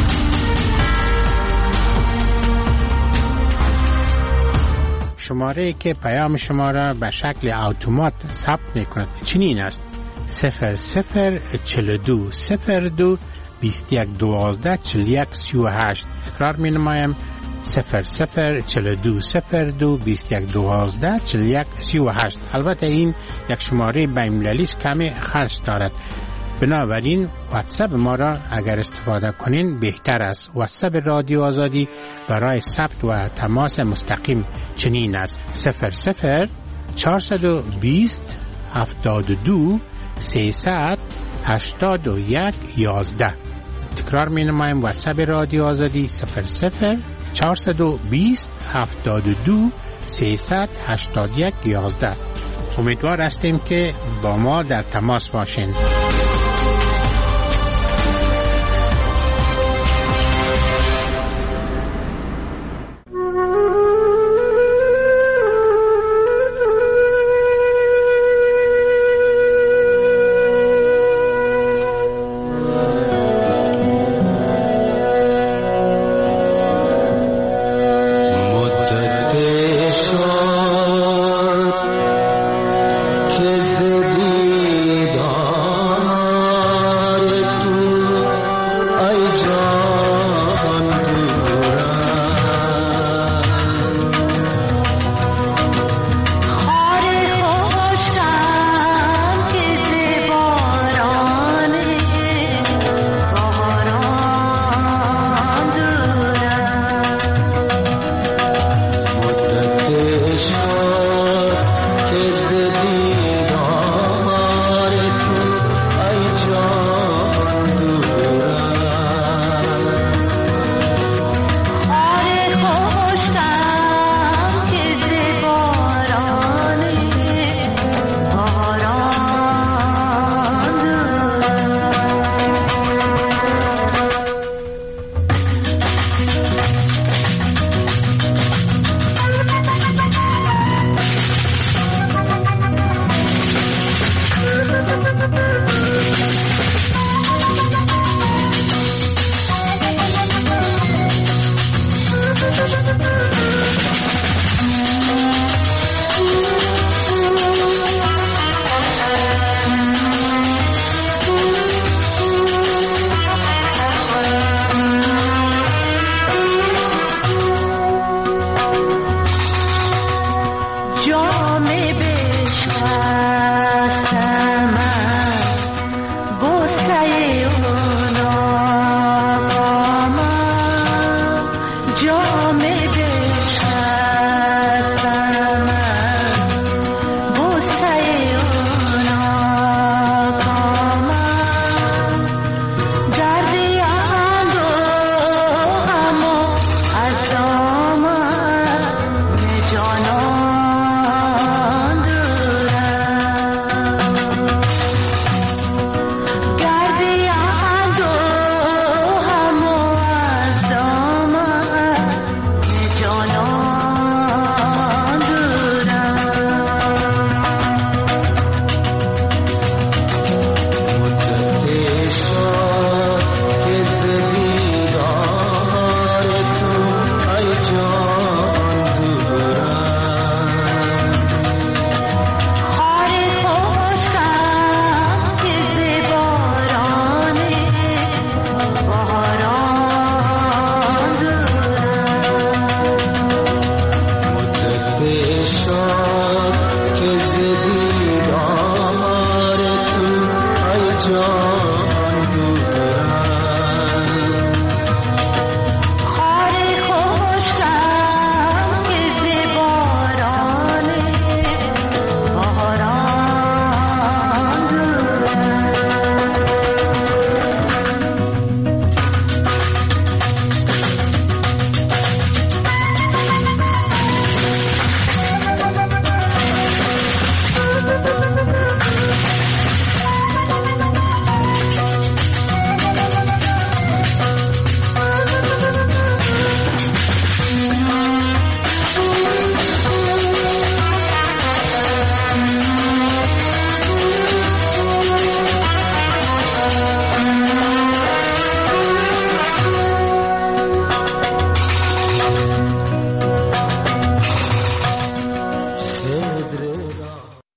شماره که پیام شما را به شکل اتومات ثبت میکند چنین است: 0042 02 21 12 41 38. تکرار می نمایم: 0042 02 21 12 41 38. البته این یک شماره بین‌المللی است، کمی خرج دارد، بنابراین واتساپ ما را اگر استفاده کنین بهتر است. واتساپ رادیو آزادی برای ثبت و تماس مستقیم چنین است: 00 420 72 381 11. تکرار می نمایم: واتساپ رادیو آزادی 00 420 72 381 11. امیدوار هستیم که با ما در تماس باشین.